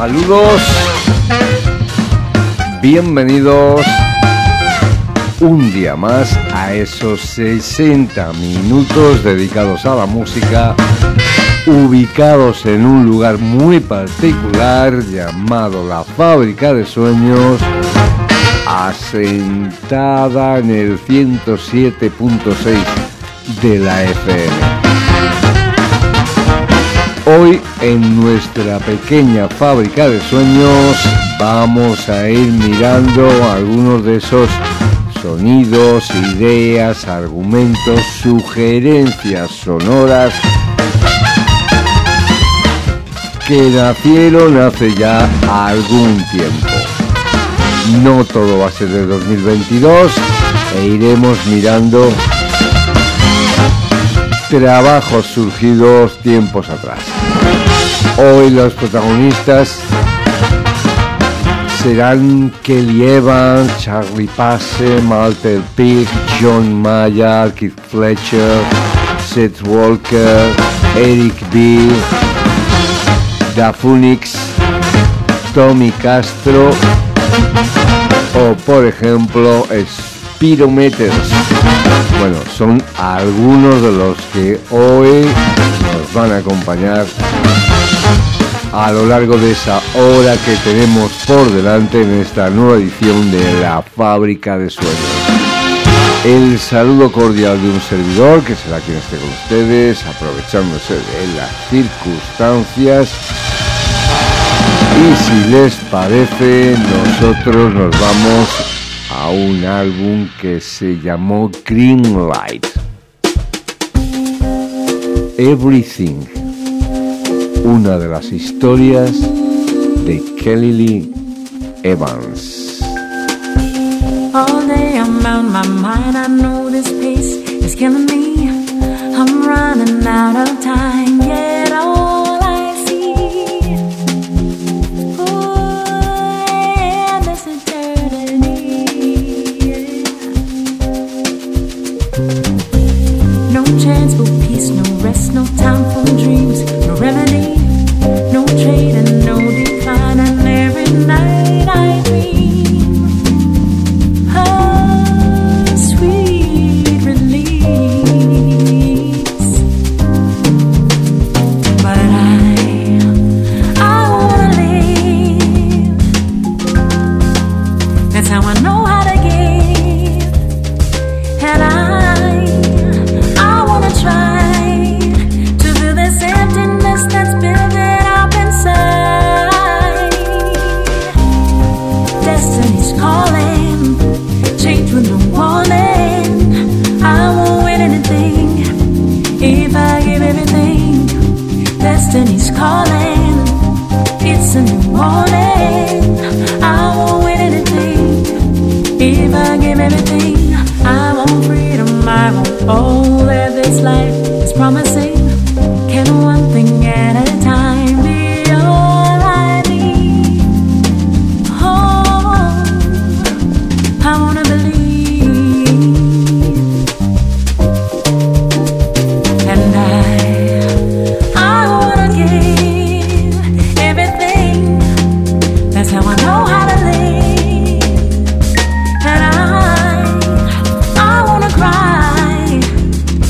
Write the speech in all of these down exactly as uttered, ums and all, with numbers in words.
Saludos, bienvenidos un día más a esos sesenta minutos dedicados a la música, ubicados en un lugar muy particular llamado La Fábrica de Sueños, asentada en el ciento siete punto seis de la F M. Hoy en nuestra pequeña fábrica de sueños vamos a ir mirando algunos de esos sonidos, ideas, argumentos, sugerencias sonoras que nacieron hace ya algún tiempo. No todo va a ser de dos mil veintidós e iremos mirando trabajos surgidos tiempos atrás. Hoy los protagonistas serán Kelly Evans, Charlie Pace, Walter Peak, John Mayer, Keith Fletcher, Seth Walker, Eric B, Da Phoenix, Tommy Castro o, por ejemplo, Spirometers. Bueno, son algunos de los que hoy nos van a acompañar a lo largo de esa hora que tenemos por delante en esta nueva edición de La Fábrica de Sueños. El saludo cordial de un servidor, que será quien esté con ustedes, aprovechándose de las circunstancias. Y si les parece, nosotros nos vamos a un álbum que se llamó Green Light. Everything, una de las historias de Kelly Lee Evans. All day I'm on my mind, I know this pace is killing me. I'm running out of time, yet all I see, oh, yeah, this eternity, yeah. No chance for peace, no rest, no time for dreams, no remedy, no trade and no decline, and every night I dream a sweet release. But I, I wanna live. That's how I know how to give. And I, I wanna try to fill this emptiness that's building up inside. Destiny's calling, change with no warning. I won't win anything if I give everything. Destiny's calling, it's a new morning. I won't win anything if I give everything. I want freedom, I want all that this life is promising. Can one thing at a time be all I need? Oh, I wanna believe, and I, I wanna give everything. That's how I know how to live, and I, I wanna cry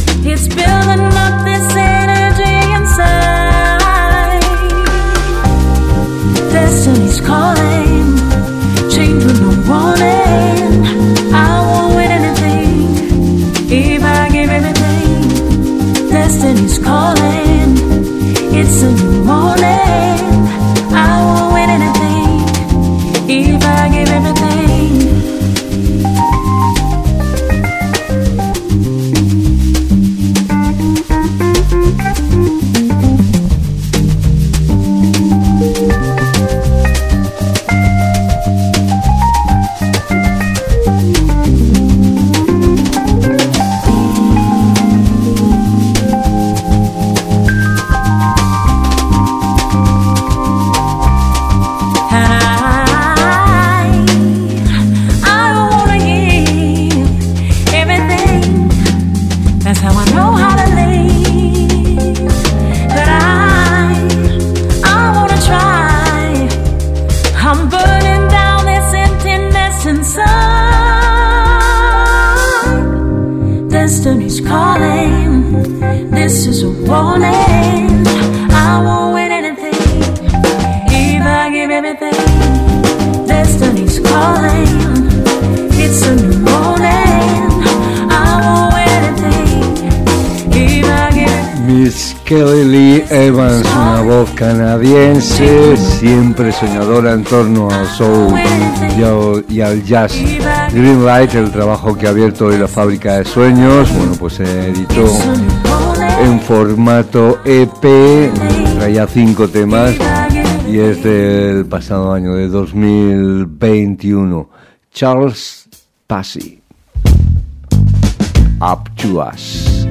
This is a warning. I won't win anything if I give everything. Destiny's calling. It's a new morning. I won't win anything if I give everything. Miss Kelly Lee Evans, una voz canadiense, siempre soñadora en torno al soul y al jazz. Greenlight, el trabajo que ha abierto hoy la fábrica de sueños, bueno, pues se editó en formato E P, traía cinco temas y es del pasado año, de dos mil veintiuno. Charles Passy, Up to Us.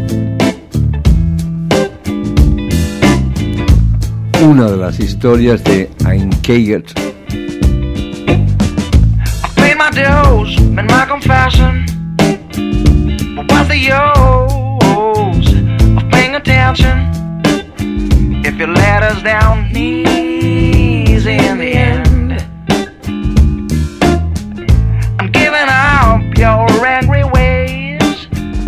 Una de las historias de Ainkeget. I've paid my dues, made my confession, but what's the use of paying attention if you let us down easy in the end? I'm giving up your angry ways.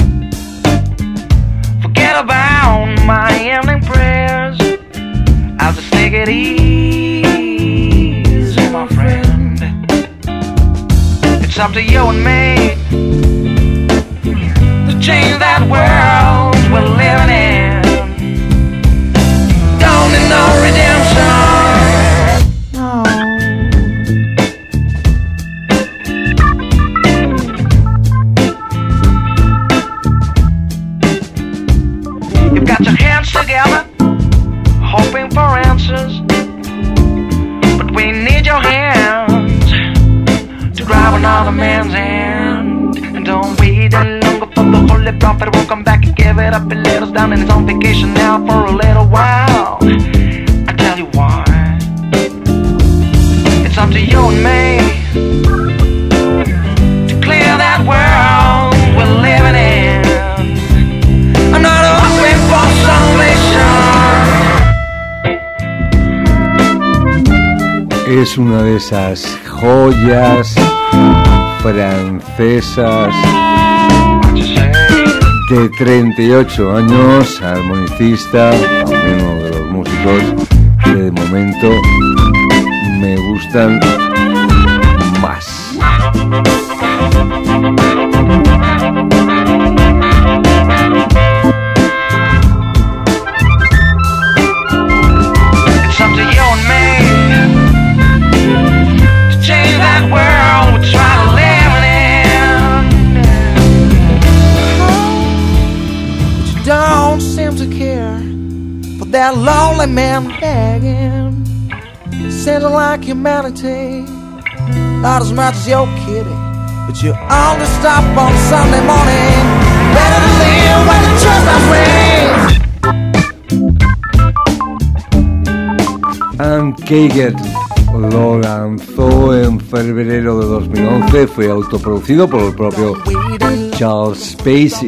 Forget about my ending prayers. I'll just take it easy, my friend. It's up to you and me to change that world we're living in. Don't need no redemption, no. You've got your hands together, hoping for answers, but we need your hands to grab another man's hand. And don't wait any longer for the holy prophet won't come back and give it up. He let us down and he's on vacation now for a little while. I tell you why. It's up to you and me to clear that world we're living in. I'm not hoping for salvation. Es una de esas joyas francesas de treinta y ocho años, armonicista, uno de los músicos que de momento me gustan más. It's up to you and me to change that world we try to live in. But you don't seem to care for that lonely man begging. Seems like humanity, not as much as your kitty, but you only stop on Sunday morning. Better to live when the chestnuts ring. Ainkeget lo lanzó en febrero de dos mil once, fue autoproducido por el propio Charles Passy.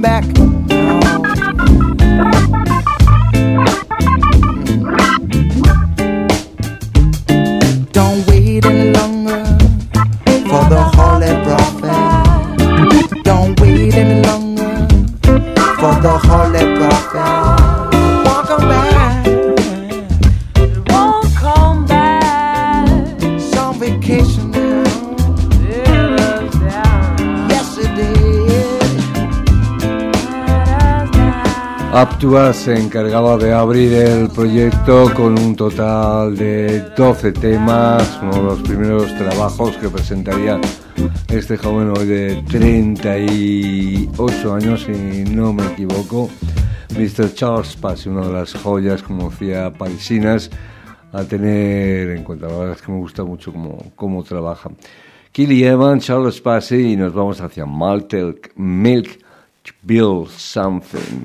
Don't wait any longer for the holy prophet. Don't wait any longer for the holy prophet. Won't come back. It won't come back. It's on vacation now. Let us down. Yes, it did. Let us down. Up to Us se encargaba de abrir el proyecto con un total de doce temas, uno de los primeros trabajos que presentaría este joven hoy de treinta y ocho años, si no me equivoco, mister Charles Passy, una de las joyas, como decía, parisinas a tener en cuenta. La verdad es que me gusta mucho cómo, cómo trabaja. Kelly Evans, Charles Passy, y nos vamos hacia Malted Milk, Build Something.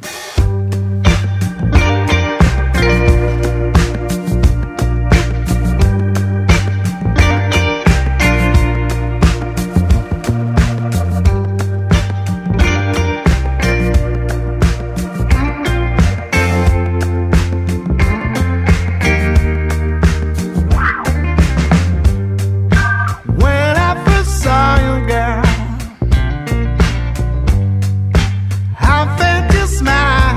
Smile.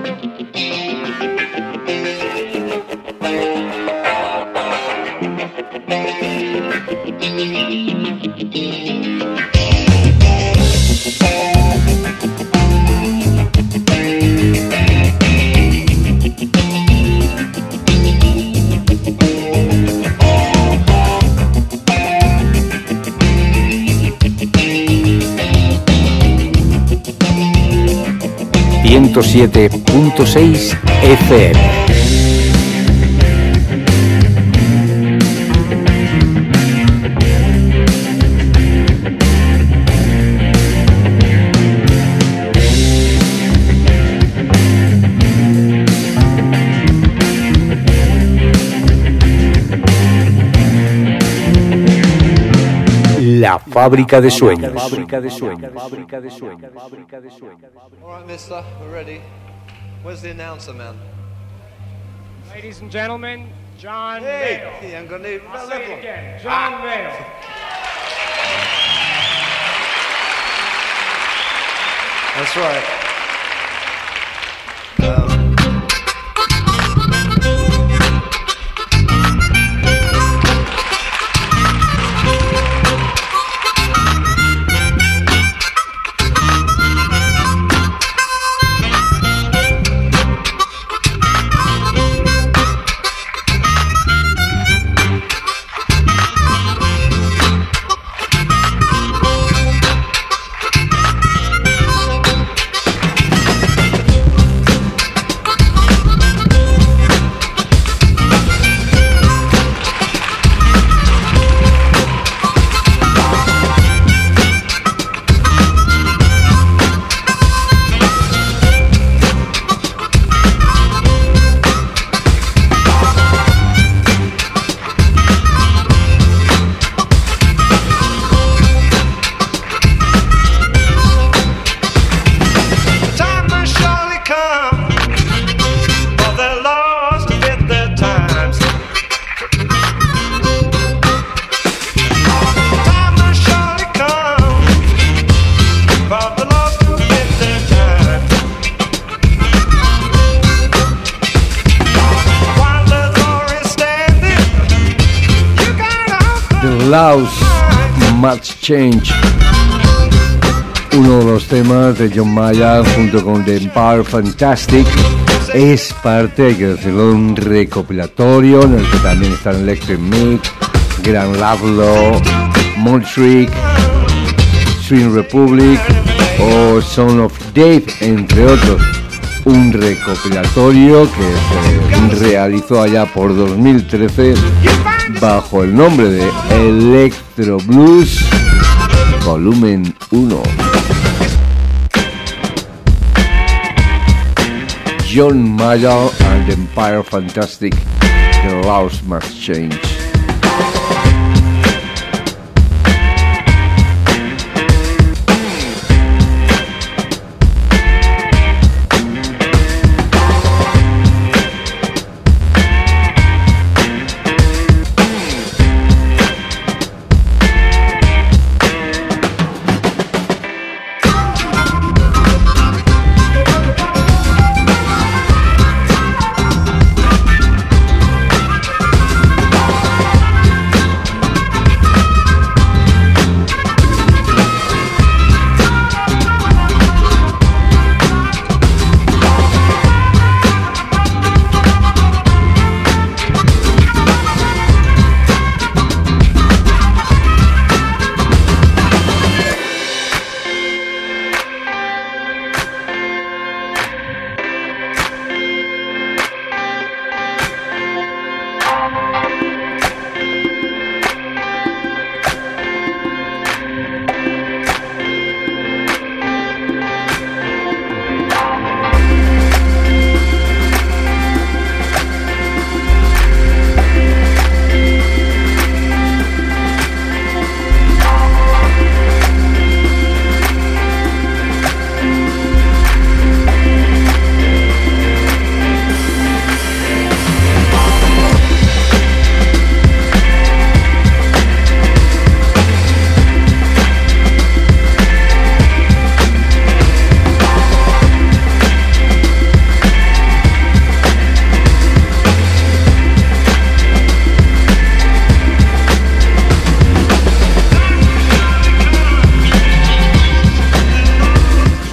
ciento siete punto seis F M. La fábrica de sueños. Fábrica de sueños. Fábrica de sueños. Fábrica de sueños. All right, mister, we're ready. Where's the announcer man? Ladies and gentlemen, John Hey, Mayle. he ain't gonna need I'll that say it one. again. John Mayle. That's right. Um, Laws Must Change, uno de los temas de John Mayall junto con The Empire Fantastic. Es parte, hay que decirlo, de un recopilatorio en el que también están Electric Mick, Grand Lavlo, Motrick, Swing Republic o Son of Dave, entre otros. Un recopilatorio que se realizó allá por dos mil trece bajo el nombre de Electro Blues Volumen uno. John Mayall and the Empire Fantastic, The Laws Must Change.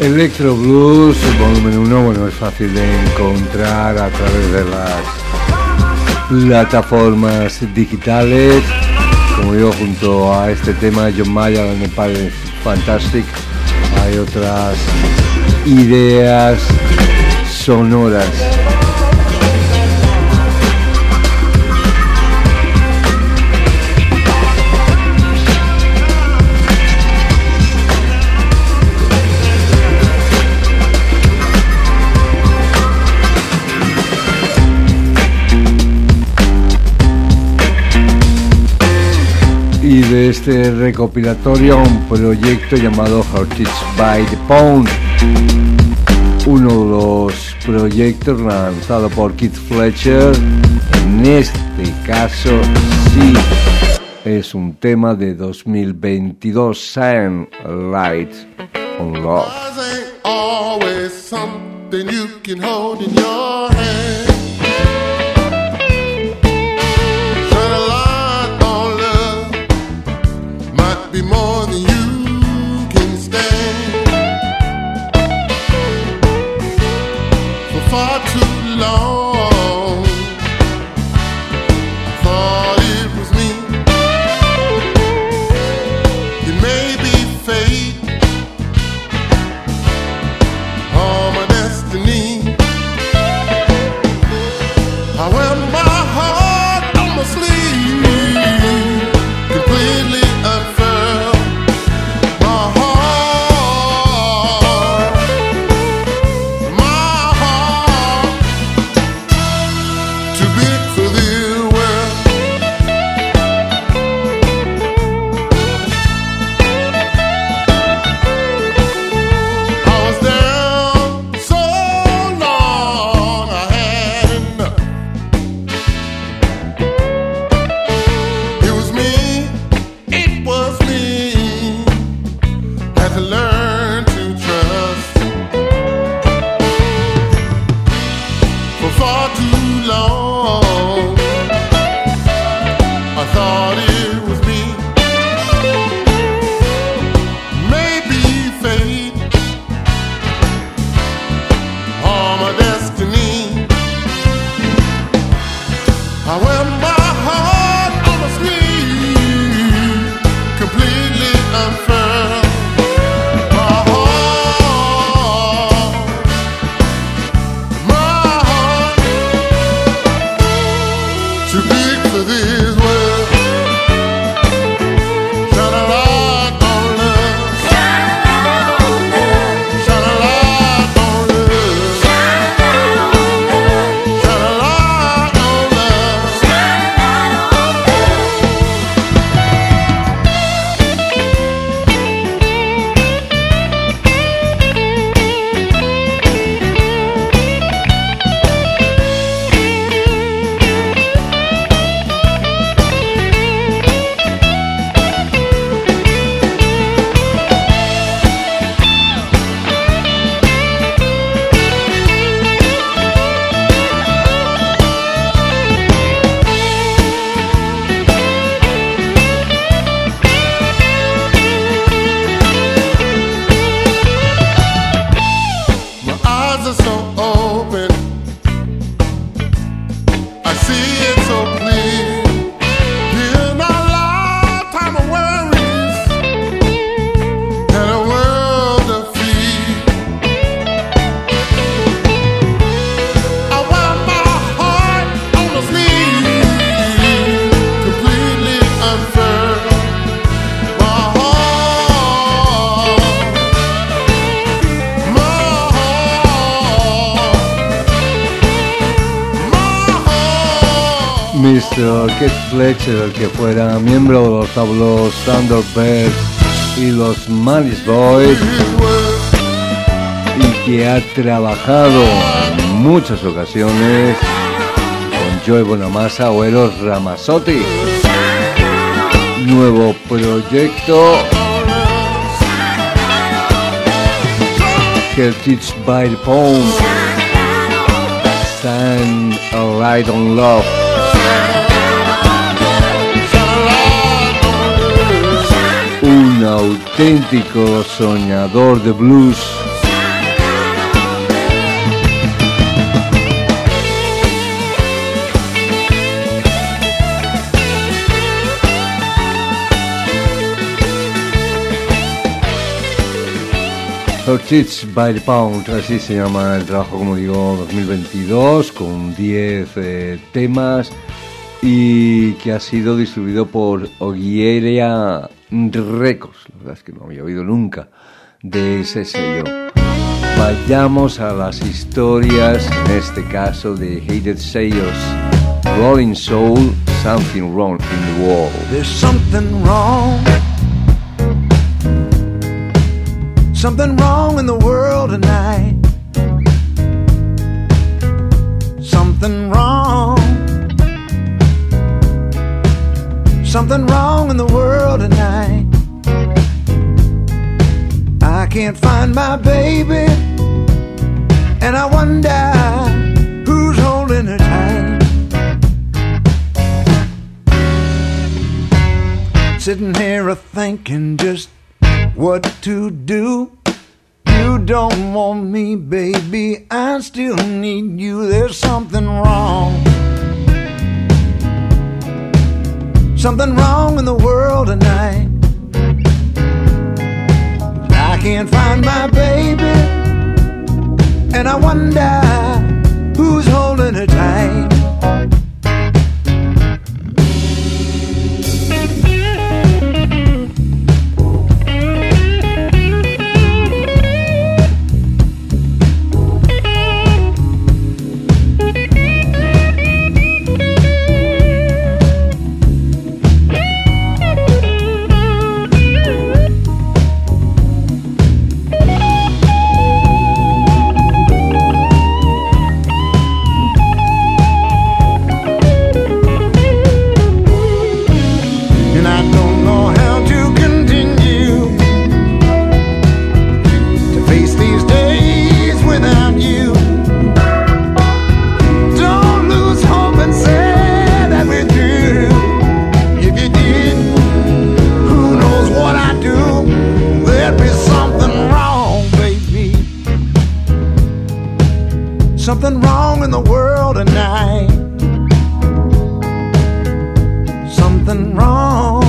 Electro Blues, volumen uno, bueno, es fácil de encontrar a través de las plataformas digitales. Como digo, junto a este tema, John Mayer and the Pirates Fantastic, hay otras ideas sonoras. Y de este recopilatorio un proyecto llamado Heritage by the Pound, uno de los proyectos lanzado por Keith Fletcher. En este caso sí es un tema de dos mil veintidós, Shine Light on Love. Always something you can hold in your hand. Be more than you can stand. For far too long, I thought it was me. It may be fate or my destiny. I wear my heart on my sleeve, completely unfair. mister Keith Fletcher, el que fuera miembro de los fabulosos Thunderbirds y los Manish Boys, y que ha trabajado en muchas ocasiones con Joey Bonamassa o Eros Ramazzotti. Nuevo proyecto, Heritage by the Pound, Shine a Light on Love. Un auténtico soñador de blues Orchids by the Pound, así se llama el trabajo, como digo, dos mil veintidós, con diez eh, temas, y que ha sido distribuido por Oguieria Records. La verdad es que no había oído nunca de ese sello. Vayamos a las historias, en este caso de Hated Sellos. Rolling Soul, Something Wrong in the World. There's something wrong, something wrong in the world tonight. Something wrong, something wrong in the world tonight. I can't find my baby, and I wonder who's holding her tight. Sitting here a-thinking just what to do. You don't want me, baby, I still need you. There's something wrong, something wrong in the world tonight. I can't find my baby, and I wonder who's holding her tight. Something wrong in the world tonight. Something wrong.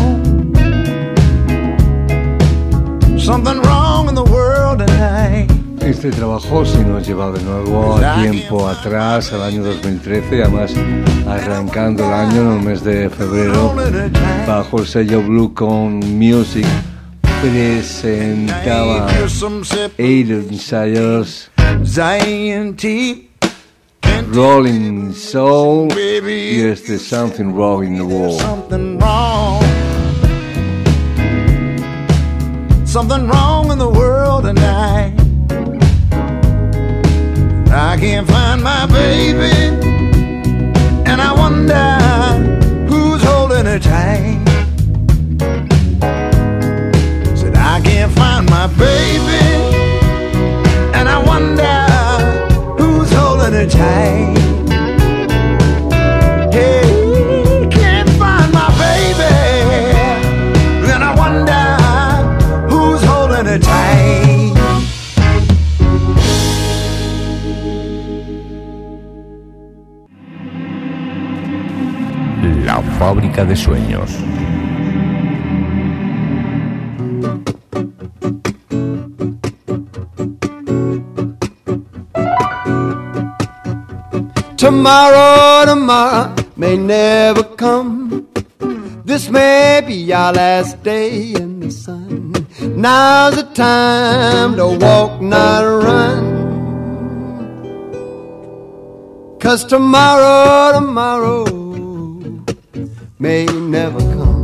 Something wrong in the world tonight. Este trabajo sí nos lleva de nuevo a tiempo atrás, al año dos mil trece, además arrancando el año en el mes de febrero, bajo el sello Blue Cone Music, presentaba Hated Sellos, Rolling Soul y este Something Wrong in the World. Something wrong, something wrong in the world tonight. I can't find my baby, and I wonder who's holding her tight. Said I can't find my baby, and I wonder who's holding her tight. Hey, can't find my baby, and I wonder who's holding her tight. La fábrica de sueños. Tomorrow, tomorrow may never come. This may be our last day in the sun. Now's the time to walk, not run. 'Cause tomorrow, tomorrow may never come.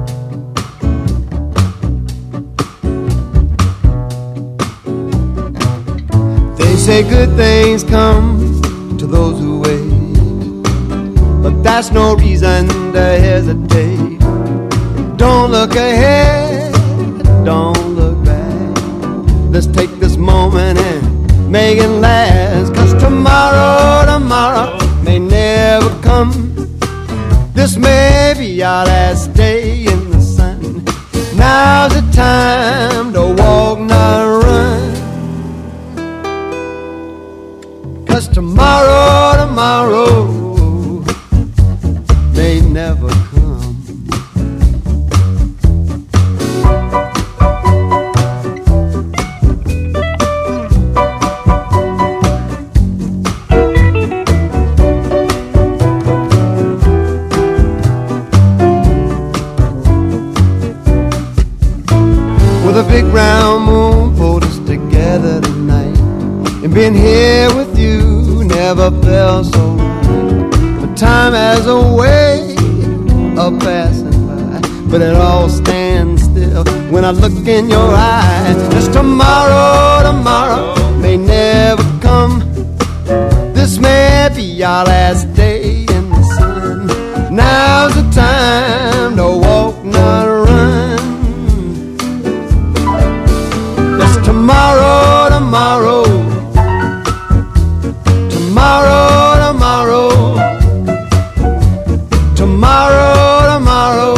They say good things come to those who wait, but that's no reason to hesitate. Don't look ahead, don't look back. Let's take this moment and make it last. 'Cause tomorrow, tomorrow may never come. This may be our last day in the sun. Now's the time to walk, not run. 'Cause tomorrow, tomorrow may never come. being here with you never felt so right. But time has a way of passing by, but it all stands still when I look in your eyes. Just tomorrow, tomorrow may never come. This may be our last day in the sun. Now's the time to walk, not run. Just tomorrow, tomorrow, tomorrow, tomorrow, tomorrow, tomorrow,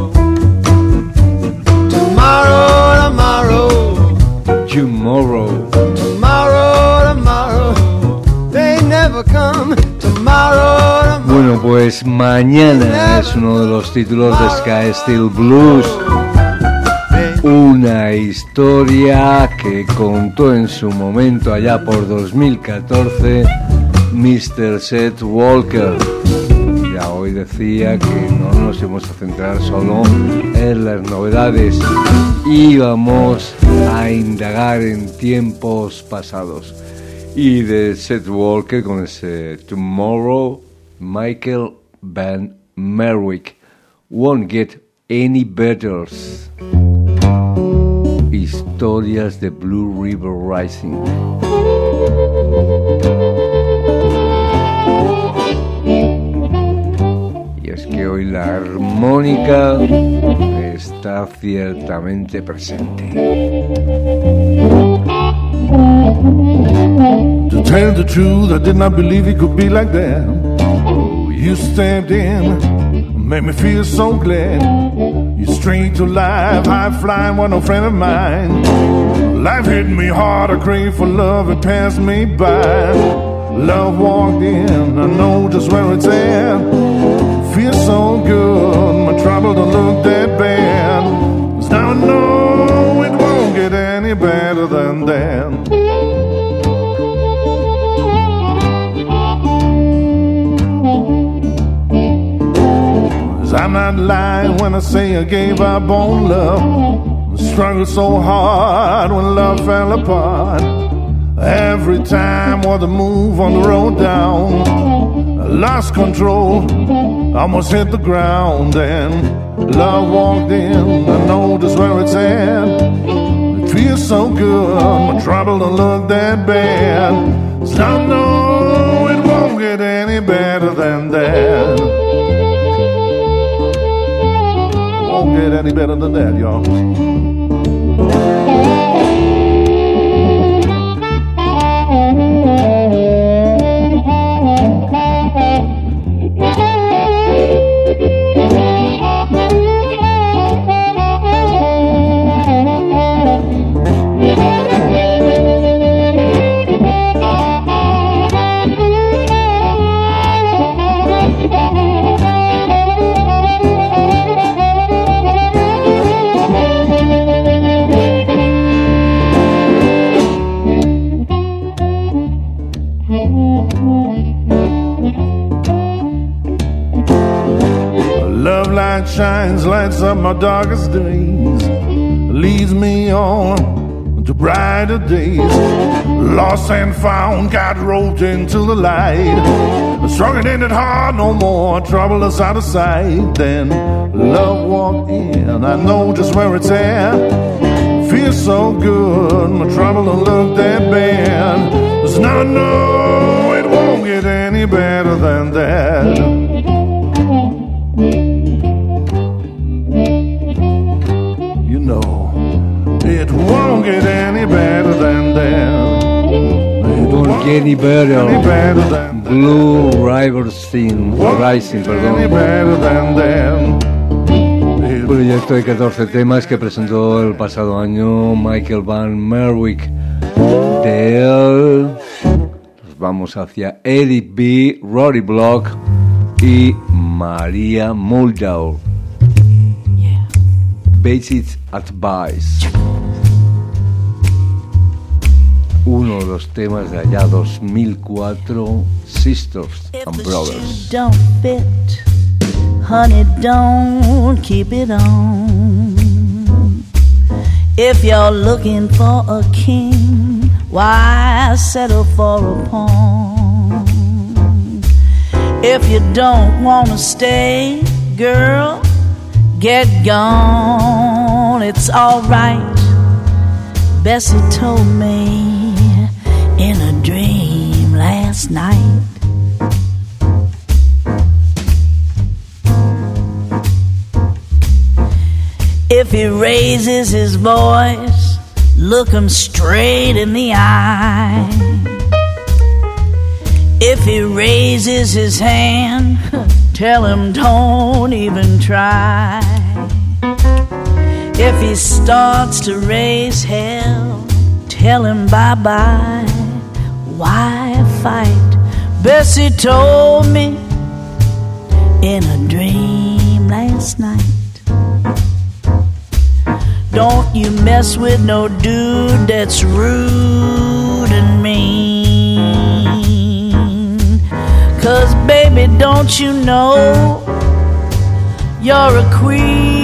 tomorrow, tomorrow, Tomorrow. tomorrow, tomorrow, they never come. Tomorrow, tomorrow. Bueno, pues Mañana es uno de los títulos de Sky Steel Blues. Una historia que contó en su momento, allá por dos mil catorce, mister Chet Walker. Ya hoy decía que no nos íbamos a centrar solo en las novedades, íbamos a indagar en tiempos pasados. Y de Chet Walker con ese Tomorrow, Michael Van Merrick, Won't Get Any Better. Historias de Blue River Rising. Y es que hoy la armónica está ciertamente presente. To tell the truth, I did not believe it could be like that. You stepped in, made me feel so glad. You straight to life, high flying, one no friend of mine. Life hit me hard, I crave for love, it passed me by. Love walked in, I know just where it's at. Feels so good, my trouble don't look that bad. 'Cause now I know it won't get any better than that. I'm not lying when I say I gave up on love. I struggled so hard when love fell apart. Every time was a move on the road down. I lost control, almost hit the ground. And love walked in, I know just where it's at. It feels so good, my trouble don't look that bad. So I know it won't get any better than that. Won't get any better than that, y'all. Shines, lights up my darkest days, leads me on to brighter days. Lost and found, got roped into the light. Struggle ain't it hard no more, trouble is out of sight. Then love walked in, I know just where it's at. Feels so good, my trouble don't look that bad. 'Cause now I know it won't get any better than that. It won't get any better than that. It won't get any better. Any better than Blue River Rising, Rising, perdón. Any better than that. Un proyecto de catorce temas que presentó el pasado año Michael Van Merrick. De él nos vamos hacia Eric B., Rory Block y Maria Muldaur. Yeah. Basic Advice. Uno de los temas de allá dos mil cuatro, Sisters and Brothers. Don't fit, honey, don't keep it on. If you're looking for a king, why settle for a pawn? If you don't wanna stay, girl, get gone. It's alright, Bessie told me in a dream last night. If he raises his voice, look him straight in the eye. If he raises his hand, tell him don't even try. If he starts to raise hell, tell him bye-bye. Why fight? Bessie told me in a dream last night. Don't you mess with no dude that's rude and mean. 'Cause baby, don't you know you're a queen?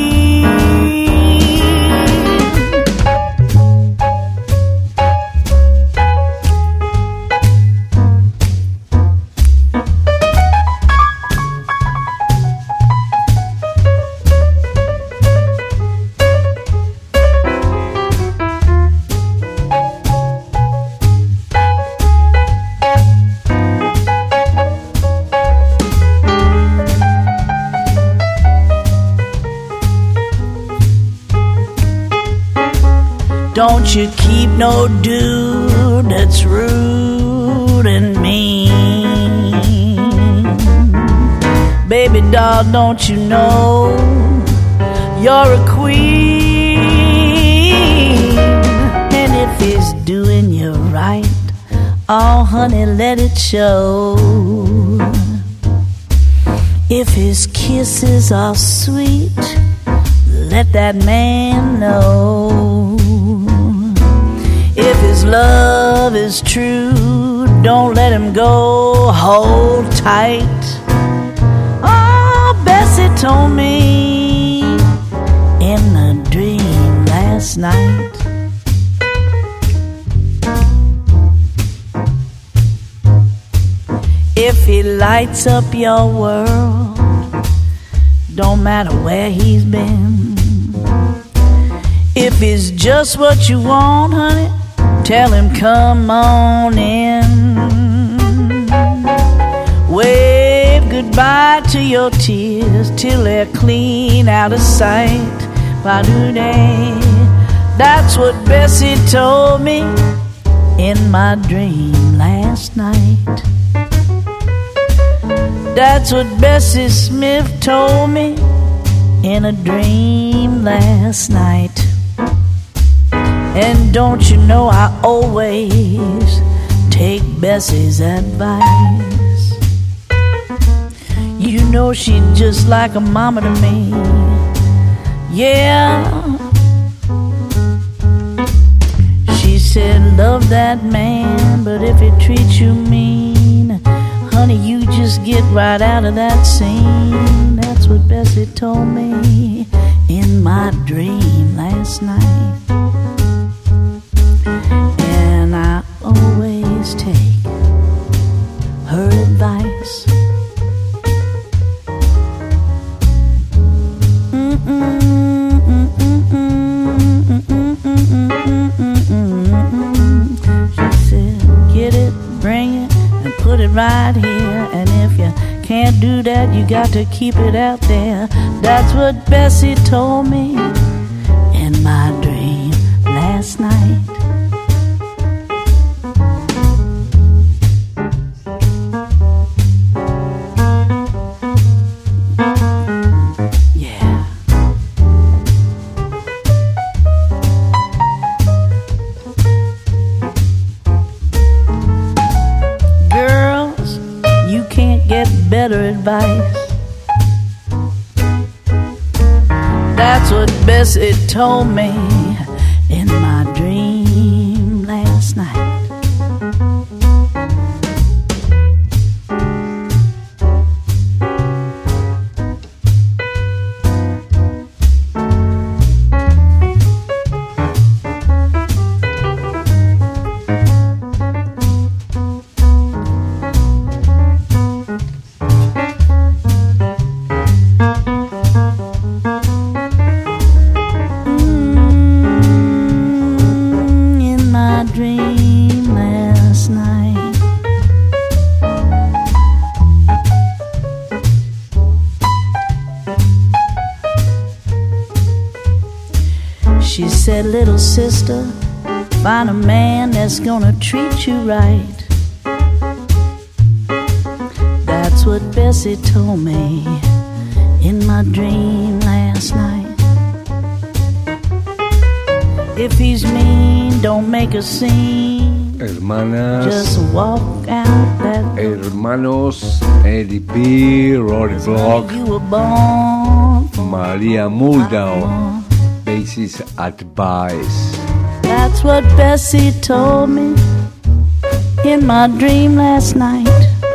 Don't you keep no dude that's rude and mean. Baby doll, don't you know you're a queen? And if he's doing you right, oh honey, let it show. If his kisses are sweet, let that man know. If his love is true, don't let him go, hold tight. Oh, Bessie told me in a dream last night. If he lights up your world, don't matter where he's been. If he's just what you want, honey, tell him come on in. Wave goodbye to your tears till they're clean out of sight. Ba-doo-day. That's what Bessie told me in my dream last night. That's what Bessie Smith told me in a dream last night. And don't you know I always take Bessie's advice. You know she's just like a mama to me. Yeah. She said love that man, but if he treats you mean, honey, you just get right out of that scene. That's what Bessie told me in my dream last night. And I always take her advice. She said, get it, bring it, and put it right here. And if you can't do that, you got to keep it out there. That's what Bessie told me in my dream last night. Better advice. That's what Bessie told me in my dream last night. said, little sister, find a man that's gonna treat you right. That's what Bessie told me in my dream last night. If he's mean, don't make a scene. Hermanas, just walk out that hermanos Eddie B, Rory Block, you were born. Maria Muldaur, Bessie's advice. That's what Bessie told me in my dream last night.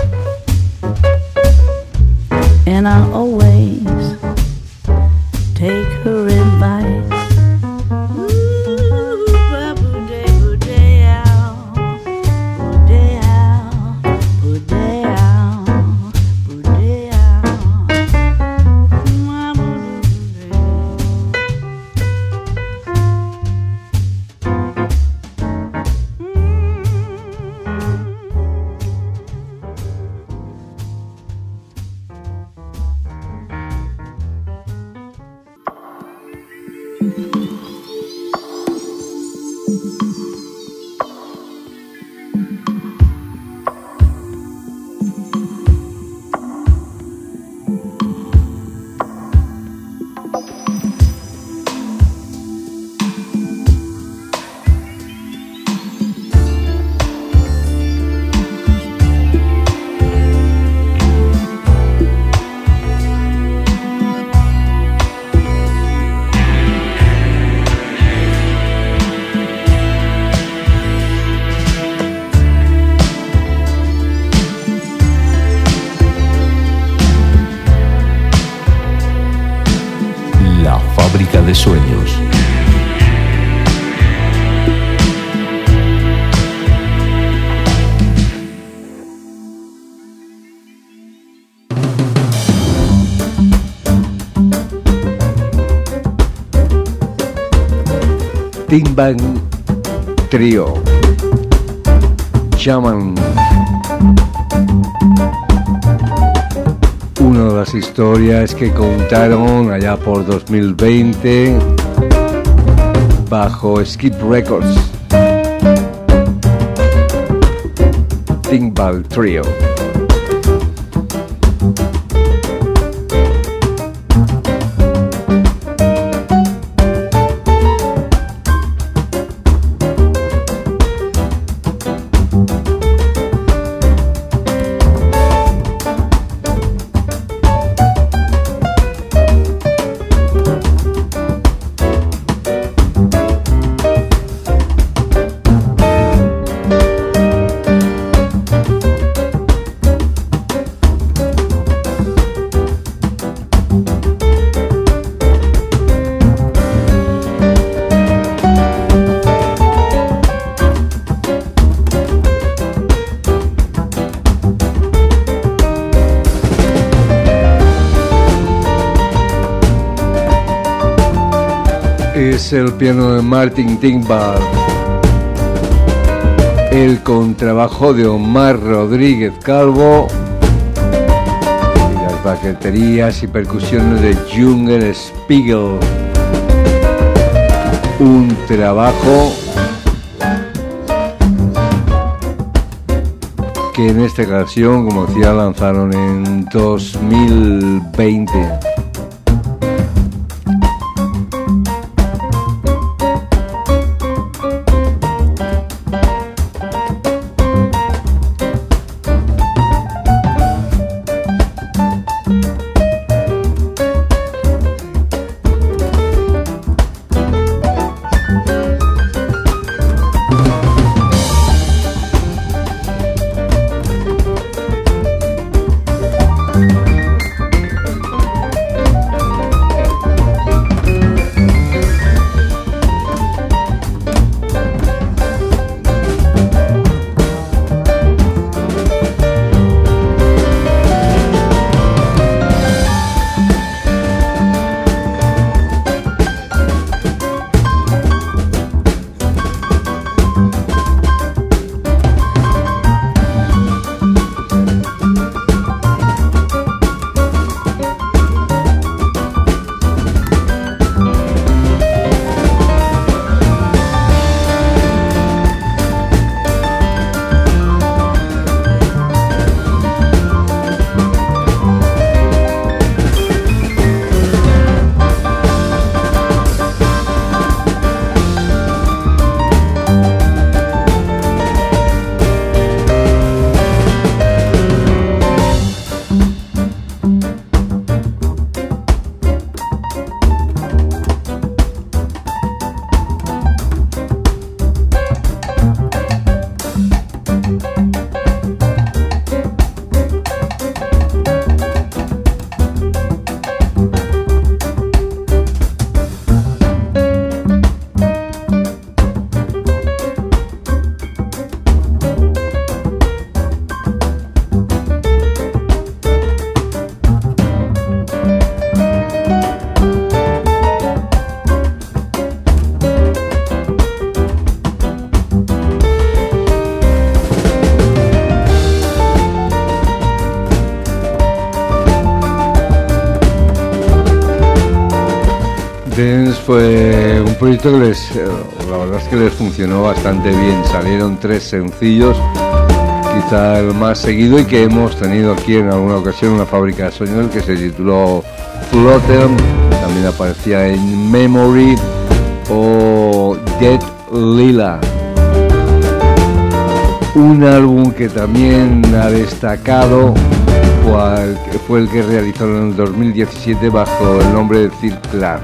And I always take her advice. De sueños. Tim Bang Trio, Shaman. Una de las historias que contaron allá por dos mil veinte bajo Skip Records. Timbal Trio. Es el piano de Martin Timbal, el contrabajo de Omar Rodríguez Calvo y las baqueterías y percusiones de Jungel Spiegel. Un trabajo que en esta ocasión, como decía, lanzaron en dos mil veinte. Dance fue un proyecto que les, la verdad es que les funcionó bastante bien. Salieron tres sencillos, quizá el más seguido y que hemos tenido aquí en alguna ocasión en la Fábrica de Sueños, que se tituló Flutter, también aparecía en Memory o Dead Lila. Un álbum que también ha destacado fue el que realizaron en el dos mil diecisiete bajo el nombre de Sir Clark.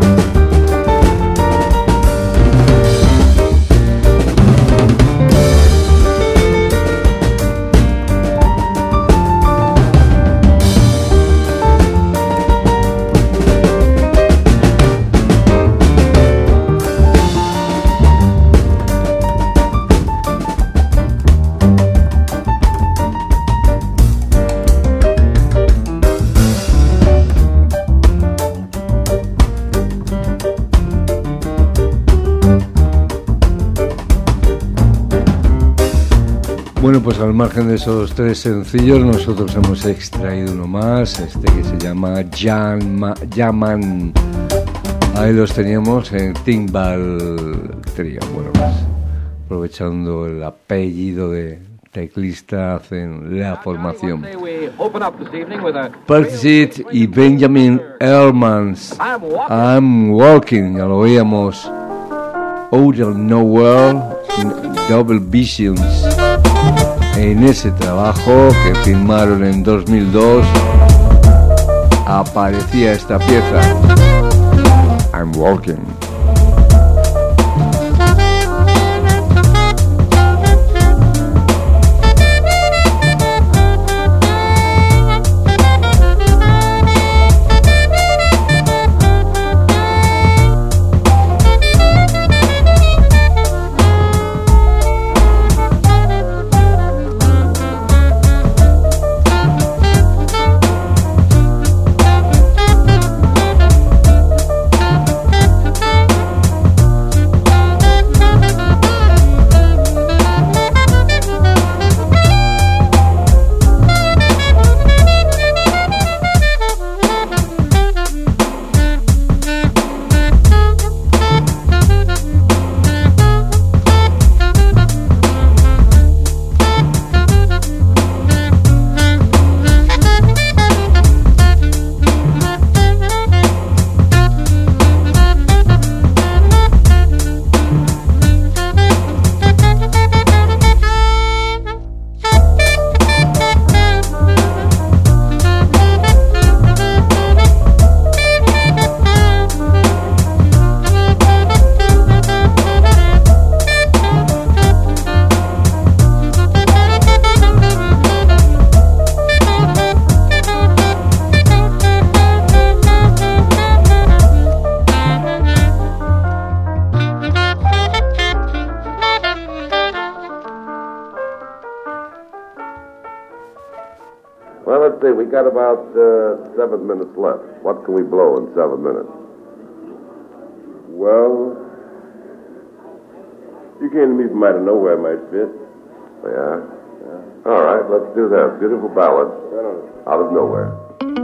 Bueno, pues al margen de esos tres sencillos, nosotros hemos extraído uno más, este que se llama Yaman. Ahí los teníamos en Timbal Trio. Bueno, pues aprovechando el apellido de teclista, hacen la formación. Percy y Benjamin Earmans, I'm Walking, ya lo veíamos. Out of Nowhere, Double Visions. En ese trabajo que firmaron en dos mil dos aparecía esta pieza, I'm Walking. Well, let's see. We got about uh, seven minutes left. What can we blow in seven minutes? Well, you came to me from out of nowhere, my fit. Yeah? Yeah. All right, let's do that. Beautiful ballad. Out of nowhere.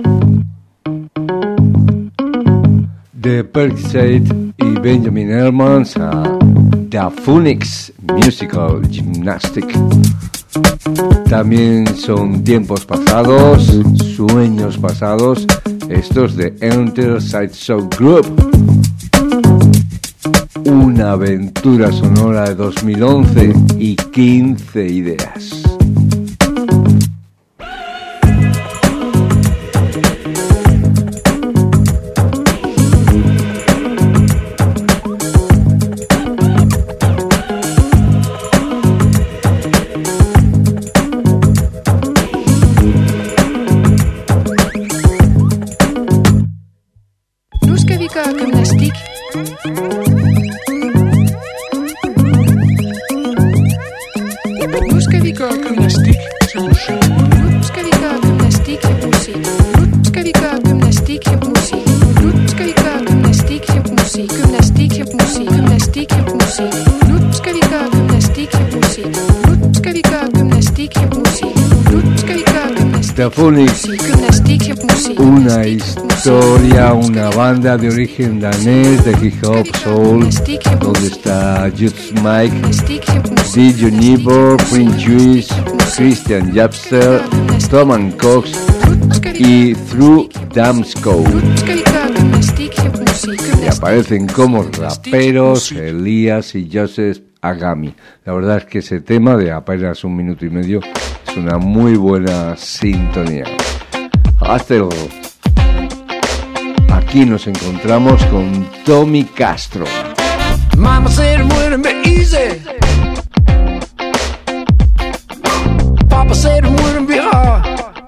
De Perkside y Benjamin Earmans a The Phoenix Musical Gymnastic. También son tiempos pasados, sueños pasados, estos de Enter Sideshow Group. Una aventura sonora de dos mil once y quince ideas. Gymnastique. Pentaphonics, una historia, una banda de origen danés de hip hop soul, donde está Jutz Mike, D. Nibor, Prince Juice, Christian Japster, Thomas Cox y Through Damsco. Y aparecen como raperos Elías y Joseph Agami. La verdad es que ese tema de apenas un minuto y medio es una muy buena sintonía. Hasta luego. Aquí nos encontramos con Tommy Castro. Mama said it wouldn't be easy. Papa said it wouldn't be hard.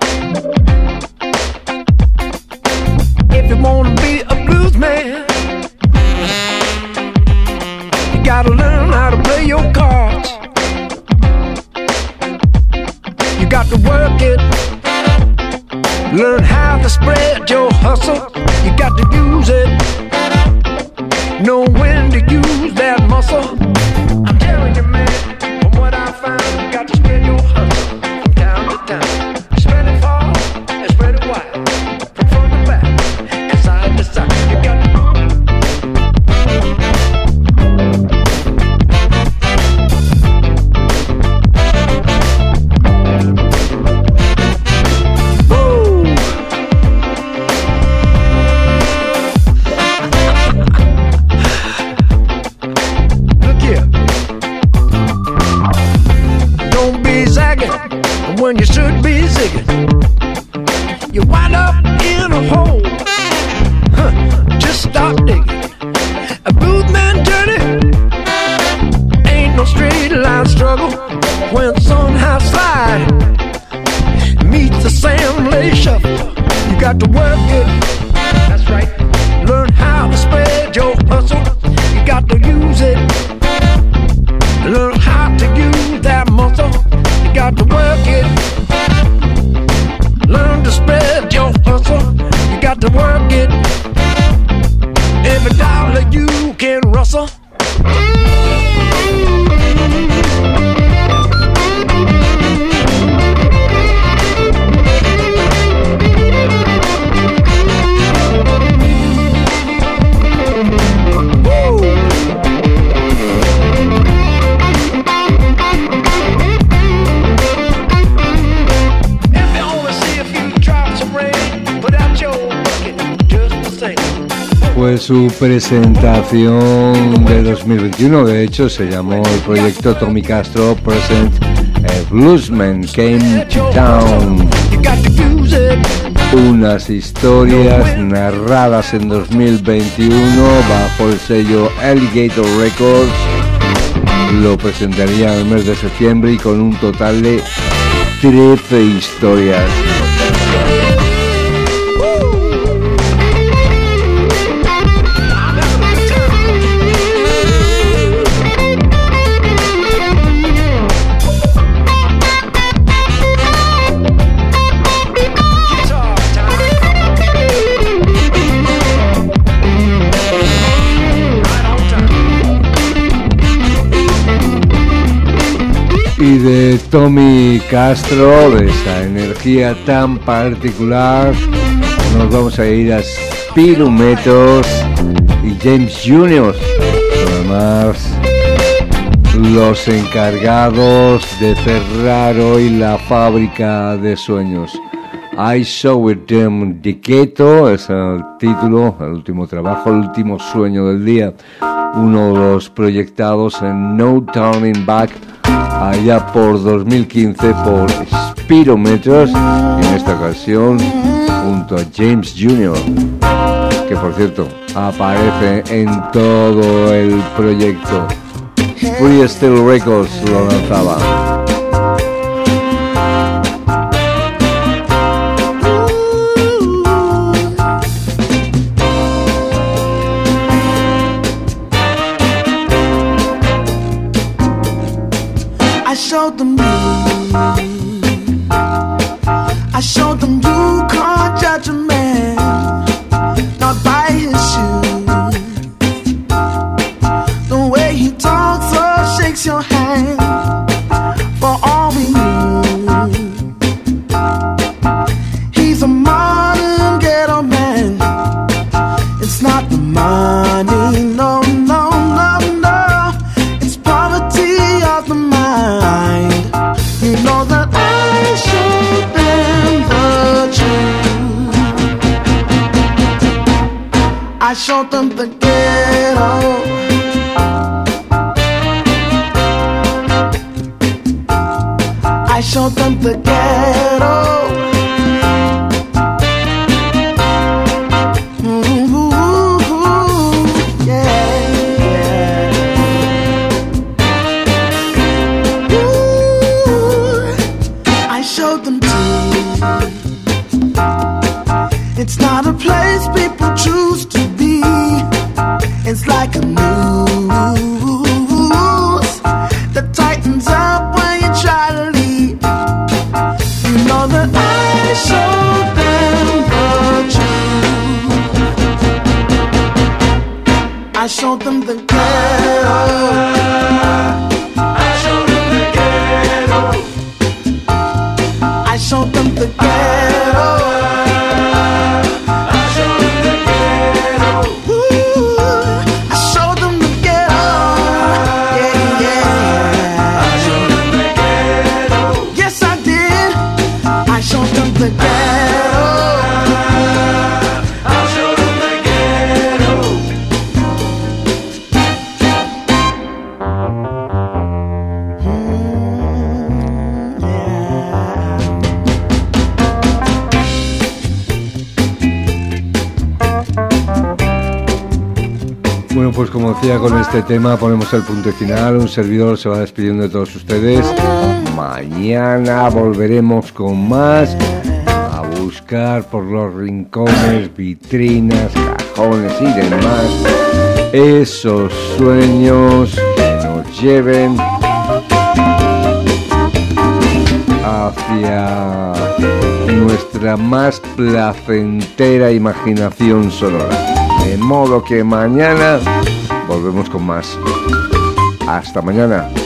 If you wanna be a blues man, you gotta learn how to play your cards. You got to work it. Learn how to spread your hustle. You got to use it. Know when to use that muscle. I'm telling you, man, from what I found, you got to spread your hustle from town to town. Spread it far and spread it wide, from front to back and side to side. You got to when you should be zigging, you wind up in a hole. Huh, just stop digging. A blues man journey ain't no straight line struggle. When sun high slide meets the Sam Lay shuffle, you got to work it. That's right. Learn how to spread your hustle. You got to use it. Learn how to use that muscle. You got to work it. Learn to spread your hustle. You got to work it. Every dollar you can rustle. Pues su presentación de dos mil veintiuno, de hecho, se llamó el proyecto Tommy Castro Present a Bluesman Came to Town. Unas historias narradas en dos mil veintiuno bajo el sello Alligator Records. Lo presentaría en el mes de septiembre y con un total de trece historias. Y de Tommy Castro, de esa energía tan particular, nos vamos a ir a Spirometers y James junior, además los encargados de cerrar hoy la fábrica de sueños. I Saw It Them Decreto es el título, el último trabajo, el último sueño del día, uno de los proyectados en No Turning Back allá por dos mil quince por Spirometers, y en esta ocasión junto a James junior, que por cierto aparece en todo el proyecto. Free Steel Records lo lanzaba. I showed them you. I showed them you can't judge a man not by his shoes. The way he talks or shakes your hand, for all we knew. I showed them the ghetto. I showed them the ghetto. It's not a place people choose to be. It's like a noose that tightens up when you try to leave. You know that I showed them the truth. I showed them the ghetto. I showed them the ghetto. I showed them the ghetto. Bueno, pues como decía, con este tema ponemos el punto final. Un servidor se va despidiendo de todos ustedes. Mañana volveremos con más, a buscar por los rincones, vitrinas, cajones y demás esos sueños que nos lleven hacia nuestra más placentera imaginación sonora. De modo que mañana volvemos con más. Hasta mañana.